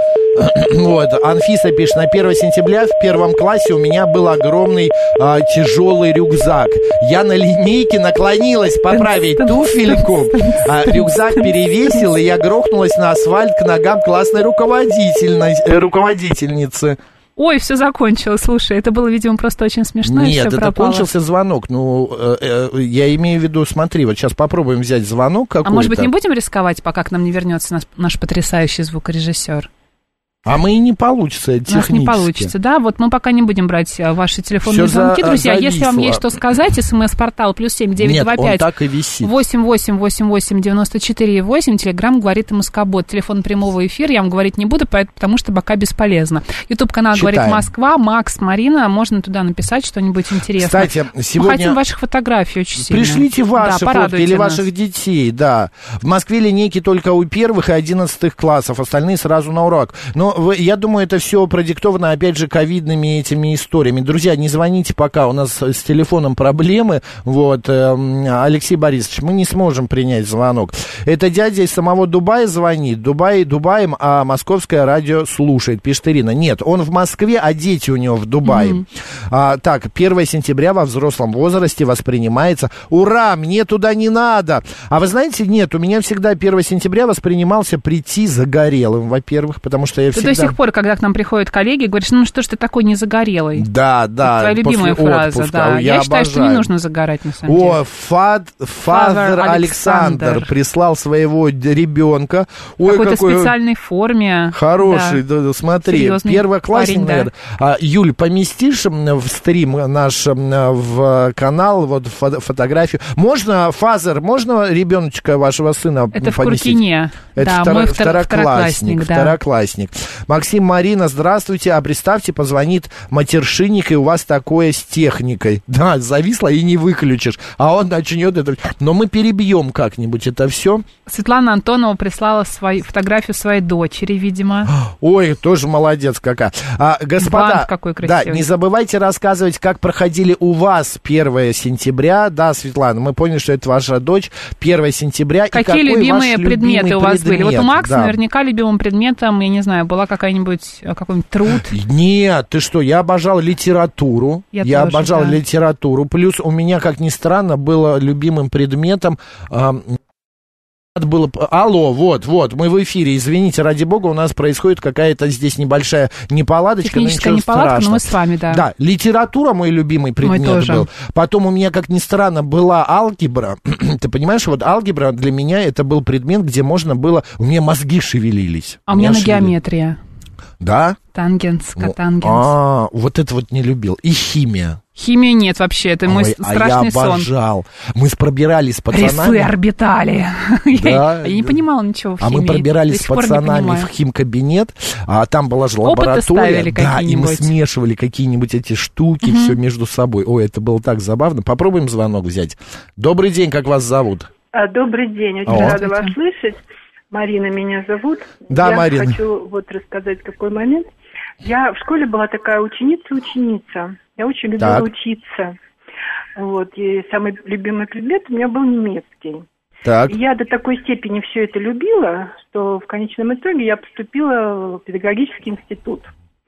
Вот, Анфиса пишет, на первое сентября в первом классе у меня был огромный а, тяжелый рюкзак. Я на линейке наклонилась поправить туфельку, а рюкзак перевесил, и я грохнулась на асфальт к ногам классной руководительной, э, руководительницы. Ой, все закончилось. Слушай, это было, видимо, просто очень смешно. и Нет, всё это пропало. кончился звонок. Ну, э, э, я имею в виду, смотри, вот сейчас попробуем взять звонок какой-то. А может быть, не будем рисковать, пока к нам не вернется наш, наш потрясающий звукорежиссер? А мы и не получится У нас технически. не получится, да? Вот мы пока не будем брать а, ваши телефонные Всё звонки, за- друзья. Если вам зависло. есть что сказать, смс-портал плюс семь девятьсот Нет, двадцать он пять так и висит. восемь восемь восемь восемь девяносто четыре восемь. Телеграм говорит МСК-бот. Телефон прямого эфира я вам говорить не буду, поэт- потому что пока бесполезно. Ютуб-канал Читаем. говорит Москва. Макс, Марина, можно туда написать что-нибудь интересное. Кстати, Мы сегодня... хотим ваших фотографий очень сильно. Пришлите ваши Да, фотки порадуйте или нас. ваших детей, да. В Москве линейки только у первых и одиннадцатых классов, остальные сразу на урок. Но вы- я думаю, это все продиктовано, опять же, ковидными этими историями. Друзья, не звоните пока, у нас с телефоном проблемы. Вот, эм, Алексей Борисович, мы не сможем принять звонок. Это дядя из самого Дубая звонит. Дубай Дубаем, а московское радио слушает, пишет Ирина. Нет, он в Москве, а дети у него в Дубае. Мгм. А, так, первое сентября во взрослом возрасте воспринимается. Ура, мне туда не надо. А вы знаете, нет, у меня всегда первое сентября воспринимался прийти загорелым, во-первых, потому что я Ты всегда... до сих пор, когда к нам приходят коллеги, говоришь, ну что ж ты такой не загорелый? Да, да. Твоя любимая после фраза, отпуска. да. Я, Я, считаю, что не обожаю. нужно загорать, на самом деле. О, Фад, Фадер Father Александр Александр. прислал своего д- ребенка. В Ой, какой-то какой он специальной форме. хороший, Да. да, да, смотри, Серьезный первоклассник, парень, да. наверное. А, Юль, поместишь м, в стрим наш м, в канал вот фо- фотографию? Можно, Фазер, можно ребеночка вашего сына Это в поместить? Куркине. Это Да, втор- мой втор- второклассник, второклассник, да. второклассник. Максим, Марина, здравствуйте. А представьте, позвонит матершинник, и у вас такое с техникой. Да, зависло и не выключишь. А он начнет это... Но мы перебьем как-нибудь это все. Светлана Антонова прислала свою, фотографию своей дочери, видимо. Ой, тоже молодец какая. А, господа, Бант какой да, красивый. не забывайте рассказывать, как проходили у вас первое сентября. Да, Светлана, мы поняли, что это ваша дочь. первое сентября. И Какие какой любимые ваш предметы любимый у вас были? Вот у предмет? Макса Да. наверняка любимым предметом, я не знаю, была какая-нибудь, э, какой-нибудь труд. Нет, ты что, я обожал литературу. Я Я, тоже, обожал да. литературу. Плюс у меня, как ни странно, было любимым предметом... а, Надо было... Алло, вот, вот, мы в эфире, извините, ради бога, у нас происходит какая-то здесь небольшая неполадочка. Техническая неполадка, страшного. Но мы с вами, да. Да, литература мой любимый предмет был. Потом у меня, как ни странно, была алгебра. Ты понимаешь, вот алгебра для меня это был предмет, где можно было... У меня мозги шевелились. А у меня на геометрия. Да? Тангенс, котангенс. А, вот это вот не любил. И химия. Химии нет вообще, это мой Ой, страшный сон. А я обожал. Сон. Мы пробирались с пацанами. Ресы орбитали. Да, я не понимала ничего в химии. А мы пробирались с пацанами в химкабинет, а там была же лаборатория. Да, и мы смешивали какие-нибудь эти штуки, угу. все между собой. Ой, это было так забавно. Попробуем звонок взять. Добрый день, как вас зовут? Добрый день, очень О. рада вас слышать. Марина меня зовут. Да, я Марина. Я хочу вот рассказать какой момент. Я в школе была такая ученица-ученица. Я очень любила так. учиться. Вот. И самый любимый предмет у меня был немецкий. Так. И я до такой степени все это любила, что в конечном итоге я поступила в педагогический институт.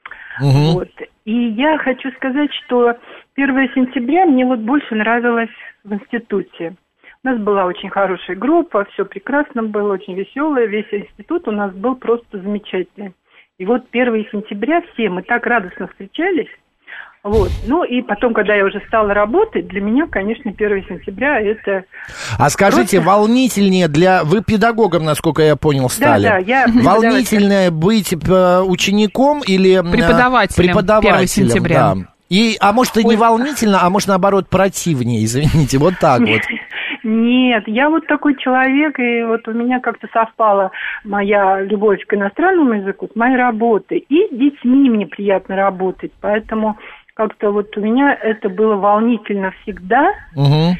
Угу. Вот. И я хочу сказать, что первое сентября мне вот больше нравилось в институте. У нас была очень хорошая группа, все прекрасно было, очень веселое. Весь институт у нас был просто замечательный. И вот первое сентября все мы так радостно встречались. Вот. Ну и потом, когда я уже стала работать, для меня, конечно, первое сентября это... А скажите, просто... волнительнее для... Вы педагогом, насколько я понял, стали? Да, да, я... Волнительнее быть учеником или... Преподавателем, преподавателем первое сентября. Да. И, а может и не волнительно, а может наоборот противнее, извините, вот так вот. Нет, я вот такой человек, и вот у меня как-то совпала моя любовь к иностранному языку с моей работой. И с детьми мне приятно работать, поэтому как-то вот у меня это было волнительно всегда. Угу.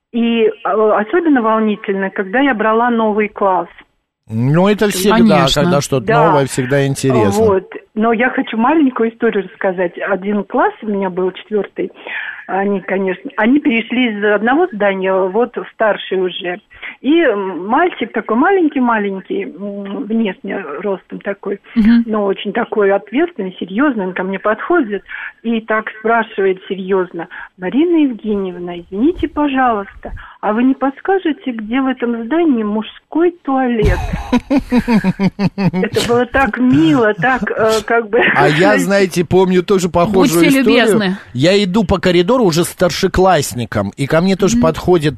И особенно волнительно, когда я брала новый класс. Ну, это всегда, Конечно. Когда что-то да. новое, всегда интересно. Вот. Но я хочу маленькую историю рассказать. Один класс у меня был, четвертый. Они, конечно, они перешли из одного здания вот в старший уже. И мальчик такой маленький-маленький, внешне ростом такой, uh-huh. но очень такой ответственный, серьезный, он ко мне подходит и так спрашивает серьезно: Марина Евгеньевна, извините, пожалуйста, а вы не подскажете, где в этом здании мужской туалет? Это было так мило, так как бы... А я, знаете, помню тоже похожую историю. Будьте любезны. Я иду по коридору уже старшеклассником, и ко мне тоже mm-hmm. подходит,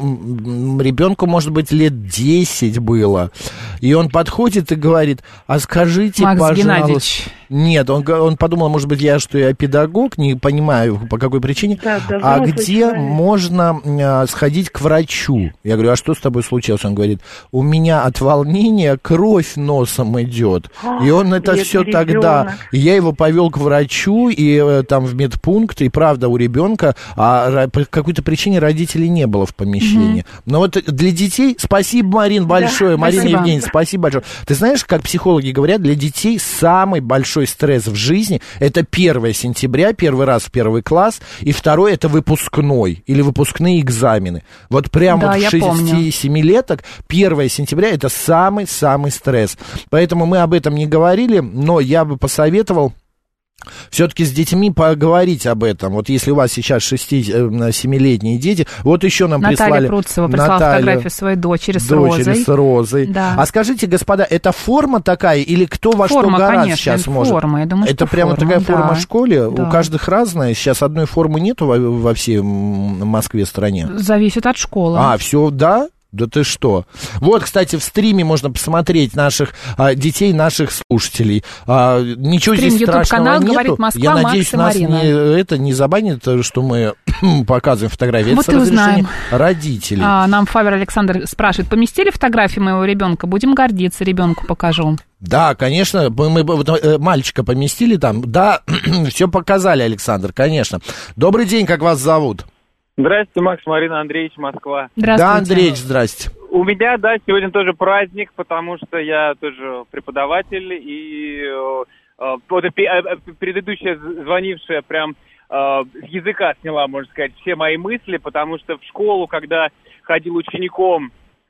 ну, ребенку, может быть, лет десять было, и он подходит и говорит: а скажите, Макс пожалуйста... Геннадьевич. Нет, он, он подумал, может быть, я, что я педагог, не понимаю, по какой причине, да, да, а где человек. Можно а, сходить к врачу? Я говорю: а что с тобой случилось? Он говорит: у меня от волнения кровь носом идет. О, и он это все ребенок. Тогда... И я его повел к врачу, и там в медпункт, и правда у ребенка, а по какой-то причине родителей не было в помещении. Mm-hmm. Но вот для детей... Спасибо, Марин, большое. Да, Марина спасибо. Евгеньевна, спасибо большое. Ты знаешь, как психологи говорят, для детей самый большой стресс в жизни — это первое сентября, первый раз в первый класс, и второй — это выпускной или выпускные экзамены. Вот прям да, вот в шести-семилеток первое сентября — это самый-самый стресс. Поэтому мы об этом не говорили, но я бы посоветовал все-таки с детьми поговорить об этом. Вот если у вас сейчас шести-семилетние дети, вот еще нам Наталья прислали... Пруцева прислала Наталья, фотографию своей дочери с дочери розой. с розой. Да. А скажите, господа, это форма такая или кто во форма, что гораздо конечно, сейчас может? Форма, я думаю, это что прямо форма, такая да. форма в школе? Да. У каждых разная. Сейчас одной формы нету во, во всей Москве, стране. Зависит от школы. А, все, да? Да ты что? Вот, кстати, в стриме можно посмотреть наших а, детей, наших слушателей. А, ничего Стрим, здесь страшного канал, нету. Говорит Москва, Я надеюсь, Макс и нас Марина. не, это не забанит, что мы показываем фотографии. Вот это с разрешения узнаем. Родителей. А, нам Фавер Александр спрашивает: поместили фотографии моего ребенка? Будем гордиться, ребенку покажу. Да, конечно, мы, мы вот, мальчика поместили там. Да, все показали, Александр, конечно. Добрый день, как вас зовут? Здравствуйте, Макс, Марина Андреевич, Москва. Да, Андреевич, здрасте. У меня, да, сегодня тоже праздник, потому что я тоже преподаватель, и э, вот предыдущая звонившая прям э, с языка сняла, можно сказать, все мои мысли, потому что в школу, когда ходил учеником,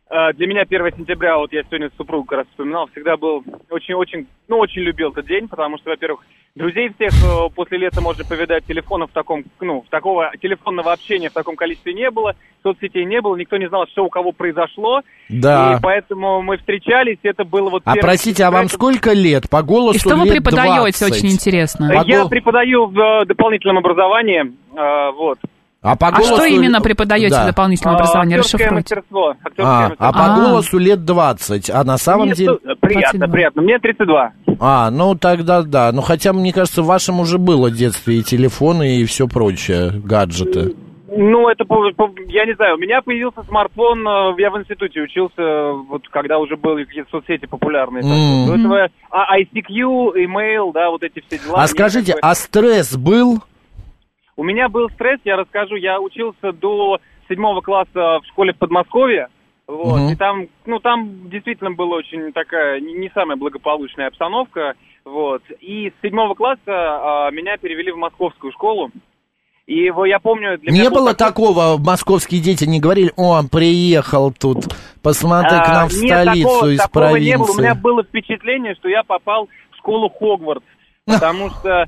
для меня первое сентября, вот я сегодня с супругой как раз вспоминал, всегда был очень-очень, ну, очень любил этот день, потому что, во-первых, друзей всех после лета можно повидать, телефонов в таком, ну, такого телефонного общения в таком количестве не было, соцсетей не было, никто не знал, что у кого произошло. Да. И поэтому мы встречались, это было вот... А простите, а вам это... сколько лет? По голосу И что вы лет преподаете, двадцать. очень интересно. Я По... преподаю в дополнительном образовании, вот. А, по а голосу... что именно преподаете да. в дополнительном образовании? Актерское мастерство. А, а по голосу лет двадцать, а на самом Мне деле... Приятно, приятно. Мне тридцать два. А, ну тогда да. Ну хотя, мне кажется, в вашем уже было в детстве и телефоны, и все прочее, гаджеты. Ну, это, я не знаю, у меня появился смартфон, я в институте учился, вот когда уже были какие-то соцсети популярные. Mm-hmm. До этого ай си кью, email, да, вот эти все дела. А скажите, такой... а стресс был? У меня был стресс, я расскажу, я учился до седьмого класса в школе в Подмосковье, вот, uh-huh. и там, ну, там действительно была очень такая, не самая благополучная обстановка, вот, и с седьмого класса а, меня перевели в московскую школу, и его, я помню... Для не меня было такой... такого, московские дети не говорили, о, приехал тут, посмотри а, к нам в столицу такого, из такого провинции. Не было. У меня было впечатление, что я попал в школу Хогвартс, потому что...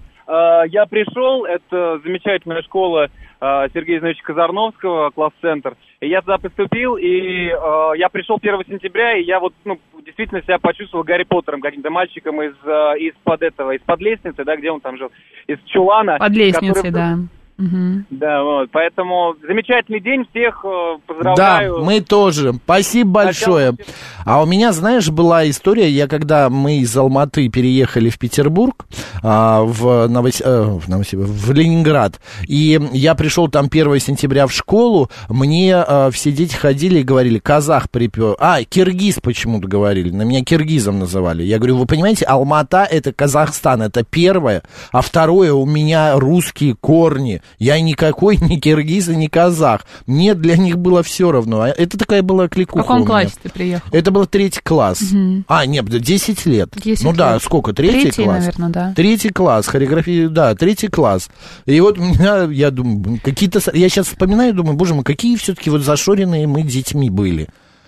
Я пришел, это замечательная школа Сергея Зиновича Казарновского, класс-центр. И я туда поступил, и э, я пришел первого сентября, и я вот, ну, действительно себя почувствовал Гарри Поттером, каким-то мальчиком из, э, из-под этого, из-под лестницы, да, где он там жил, из чулана. Под лестницей, который... да. Угу. Да, вот, поэтому замечательный день, всех э, поздравляю. Да, мы тоже, спасибо большое. А у меня, знаешь, была история, я когда мы из Алматы переехали в Петербург, а, в, Новос... э, в, Новосиб... в Ленинград, и я пришел там первого сентября в школу, мне э, все дети ходили и говорили, казах припер, а, киргиз почему-то говорили, на меня киргизом называли. Я говорю, вы понимаете, Алмата это Казахстан, это первое, а второе, у меня русские корни. Я никакой не киргиз и не казах. Мне для них было все равно. Это такая была кликуха. В каком у меня. классе ты приехал? Это был третий класс. Угу. А, нет, десять лет. десять ну лет. да, сколько? Третий, третий класс? наверное, да. Третий класс, хореография, да, третий класс. И вот у меня, я думаю, какие-то... Я сейчас вспоминаю, думаю, боже мой, какие все-таки вот зашоренные мы детьми были.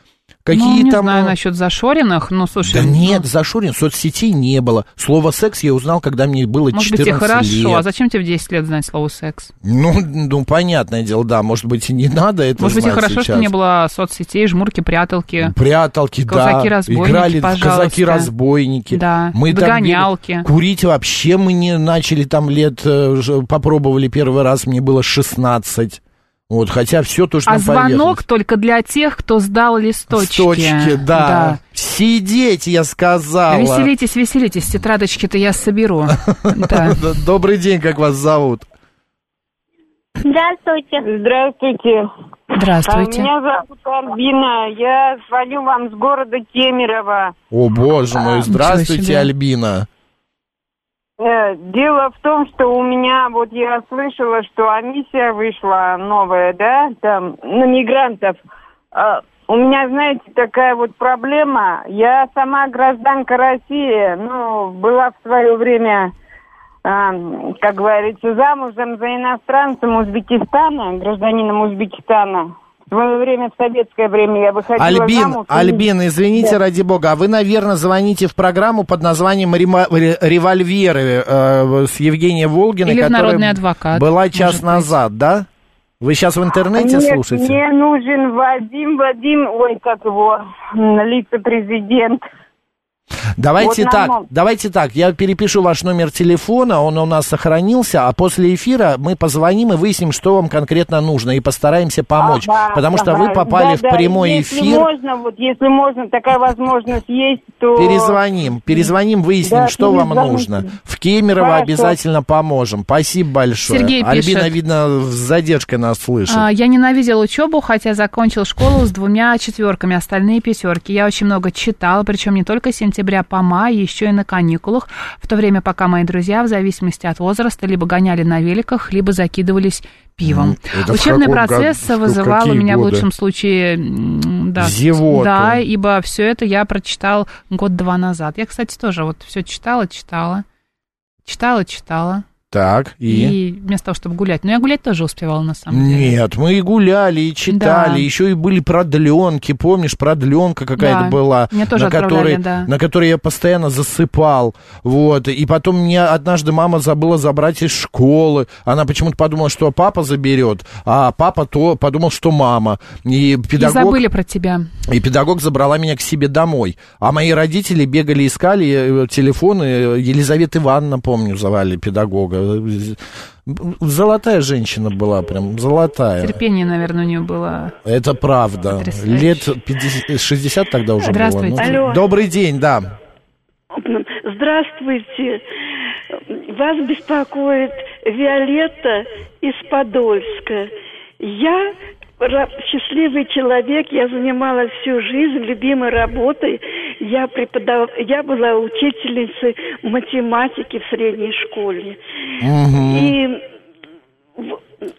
Какие ну, не там... знаю насчет зашоренных, но, слушай... Да ну... нет, зашорен, соцсетей не было. Слово «секс» я узнал, когда мне было четырнадцать лет. Может быть, и хорошо. А зачем тебе в десять лет знать слово «секс»? Ну, ну, понятное дело, да. Может быть, и не надо это Может быть, и знать хорошо, сейчас. что не было соцсетей, жмурки, пряталки. Пряталки, да. Казаки-разбойники, играли пожалуйста. в казаки-разбойники. Да, мы догонялки. Там, курить вообще мы не начали там лет... Попробовали первый раз, мне было шестнадцать. Вот, хотя все то, что А звонок только для тех, кто сдал листочки. Листочки, да. да. Сидеть, я сказала. Веселитесь, веселитесь, тетрадочки-то я соберу. Добрый день, как вас зовут? Здравствуйте. Здравствуйте. Здравствуйте. Меня зовут Альбина. Я звоню вам с города Кемерово. О, боже мой, здравствуйте, Альбина. Дело в том, что у меня, вот я слышала, что амнистия вышла новая, да, там, на мигрантов. У меня, знаете, такая вот проблема. Я сама гражданка России, ну, была в свое время, как говорится, замужем за иностранцем Узбекистана, гражданином Узбекистана. В свое время, в советское время я выходила Альбин, замуж. Альбин, извините, да. ради бога, а вы, наверное, звоните в программу под названием «Револьверы» э, с Евгением Волгиной, Или в которая «Народный адвокат», была час назад, да? Вы сейчас в интернете Нет, слушаете? Мне нужен Вадим, Вадим, ой, как его, вице-президент. Давайте вот так, нам... давайте так, я перепишу ваш номер телефона, он у нас сохранился, а после эфира мы позвоним и выясним, что вам конкретно нужно, и постараемся помочь, ага, потому ага. что вы попали да, в прямой да. эфир. Если можно, вот, если можно, такая возможность есть, то... Перезвоним, перезвоним, выясним, да, что вам нужно. В Кемерово Хорошо. Обязательно поможем. Спасибо большое. Сергей Альбина, пишет, видно, с задержкой нас слышит. А, я ненавидел учебу, хотя закончил школу с двумя четверками, остальные пятерки. Я очень много читал, причем не только с сентября по май, еще и на каникулах, в то время, пока мои друзья, в зависимости от возраста, либо гоняли на великах, либо закидывались пивом. Это Учебный каком, процесс как, вызывал у меня годы? в лучшем случае да, зевоту. Да, ибо все это я прочитал год-два назад. Я, кстати, тоже вот все читала, читала, читала, читала. Так, и? И вместо того, чтобы гулять. Но я гулять тоже успевала, на самом деле. Нет, мы и гуляли, и читали, Да. еще и были продленки, помнишь, продленка какая-то Да, была, меня тоже на, которой, да. на которой я постоянно засыпал, вот, и потом мне однажды мама забыла забрать из школы, она почему-то подумала, что папа заберет, а папа то подумал, что мама, и педагог... И забыли про тебя. И педагог забрала меня к себе домой, а мои родители бегали, искали телефоны, Елизавета Ивановна, помню, звали педагога. Золотая женщина была, прям золотая. Терпение, наверное, у нее было. Это правда. Потрясающе. Лет пятьдесят, шестьдесят тогда уже Здравствуйте. было. Ну, Алло. добрый день, да. Здравствуйте. Вас беспокоит Виолетта из Подольска. Я ра- счастливый человек, я занималась всю жизнь любимой работой. Я, преподав... я была учительницей математики в средней школе. Мгм. И в-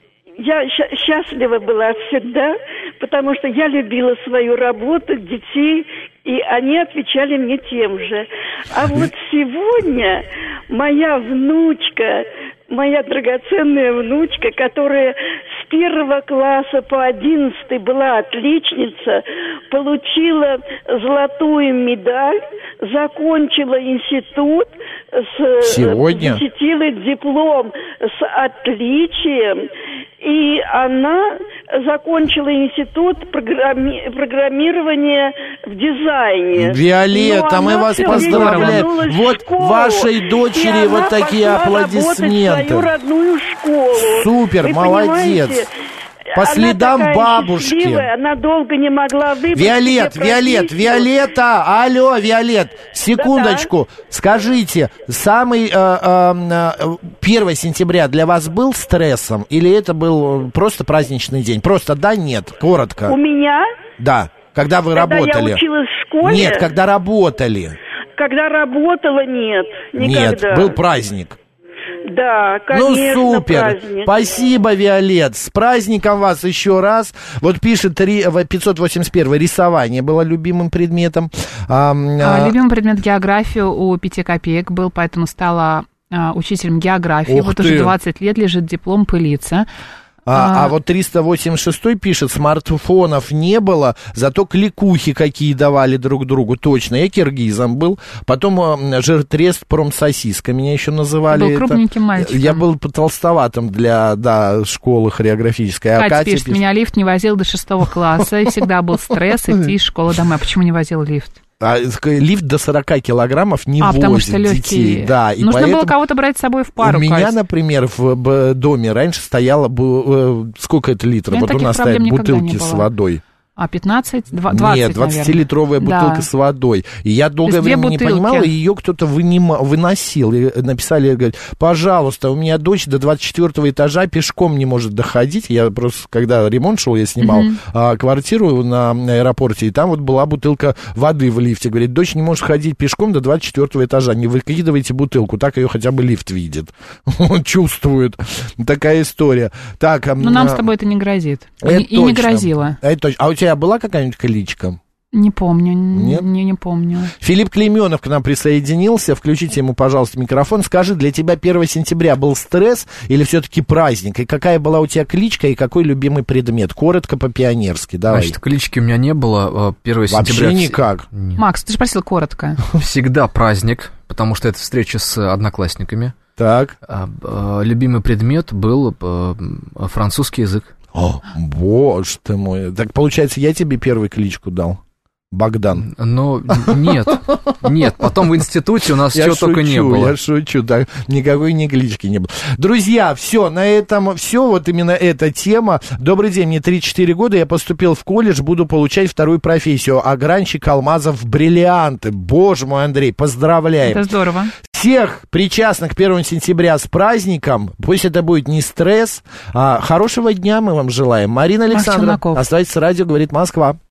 я ща- счастлива была всегда, потому что я любила свою работу, детей, и они отвечали мне тем же. А вот сегодня моя внучка, моя драгоценная внучка, которая с первого класса по одиннадцатый была отличница, получила золотую медаль, закончила институт, с, Сегодня? защитила диплом с отличием, и она закончила институт программи- программирования в дизайне. Виолетта, Но мы она вас всё время поздравляем. вернулась в Вот школу, вашей дочери и вот она такие пошла аплодисменты. работать в свою родную школу. Супер, Вы молодец. понимаете? По Она следам такая бабушки. счастливая, она долго не могла выбрать Виолет, себе Виолет, профессию. Виолетта, алло, Виолет, секундочку, скажите, самый э, э, первое сентября для вас был стрессом или это был просто праздничный день? Просто да, нет, коротко. У меня, Да, когда вы когда работали. я училась в школе, Нет, когда работали. когда работала, нет, никогда. Нет, был праздник. Да, конечно, Ну, супер. праздник. Спасибо, Виолет. С праздником вас еще раз. Вот пишет три- пятьсот восемьдесят один. Рисование было любимым предметом. А, А, а, любимый предмет географию у пяти копеек был, поэтому стала а, учителем географии. Ух вот ты. уже двадцать лет лежит диплом, пылится. а, А. а вот триста восемьдесят шесть пишет, смартфонов не было, зато кликухи какие давали друг другу. Точно, я киргизом был. Потом а, жиртрест промсосиска меня еще называли. Был Это- крупненьким мальчиком. Я был толстоватым для да, школы хореографической. А Катя, Катя пишет, пишет, меня лифт не возил до шестого класса, и всегда был стресс идти из школы домой. А почему не возил лифт? а, лифт до сорок килограммов не а, возит потому что детей. легкие. Да, и Нужно поэтому... было кого-то брать с собой в пару. У меня, Кать. например, в б- доме раньше стояло, бу- э, сколько это литров? У меня Вот у таких нас проблем стоят никогда бутылки не с было. водой. А, пятнадцать, двадцать, Нет, двадцатилитровая наверное. бутылка Да. с водой. И я долгое две время не бутылки. понимал, и ее кто-то вынима, выносил. И написали, говорят, пожалуйста, у меня дочь до двадцать четвёртого этажа пешком не может доходить. Я просто, когда ремонт шел, я снимал Мгм. а, квартиру на аэропорте, и там вот была бутылка воды в лифте. Говорит, дочь не может ходить пешком до двадцать четвёртого этажа. Не выкидывайте бутылку, так ее хотя бы лифт видит. Он чувствует. Такая история. Так, Но нам с тобой это не грозит. это и, и не точно. грозило. Это точно. А у тебя была какая-нибудь кличка? Не помню, Нет? не, не помню. Филипп Клейменов к нам присоединился. Включите ему, пожалуйста, микрофон. Скажи, для тебя первого сентября был стресс или все-таки праздник? И какая была у тебя кличка и какой любимый предмет? Коротко, по-пионерски. Давай. Значит, клички у меня не было. первого Вообще сентября... никак. Нет. Макс, ты же просил коротко. Всегда праздник, потому что это встреча с одноклассниками. Так. А, а, любимый предмет был а, французский язык. О, боже ты мой. Так, получается, я тебе первую кличку дал? Богдан. Но нет, нет. Потом в институте у нас Я чего шучу, только не было. я шучу, да, никакой ни клички не было. Друзья, все, на этом все, вот именно эта тема. Добрый день, мне тридцать четыре года, я поступил в колледж, буду получать вторую профессию. Огранщик алмазов бриллианты. Боже мой, Андрей, поздравляем. Это здорово. Всех причастных к первому сентября с праздником. Пусть это будет не стресс. А хорошего дня мы вам желаем. Марина Макс Александровна, Челноков. оставайтесь с радио, говорит Москва.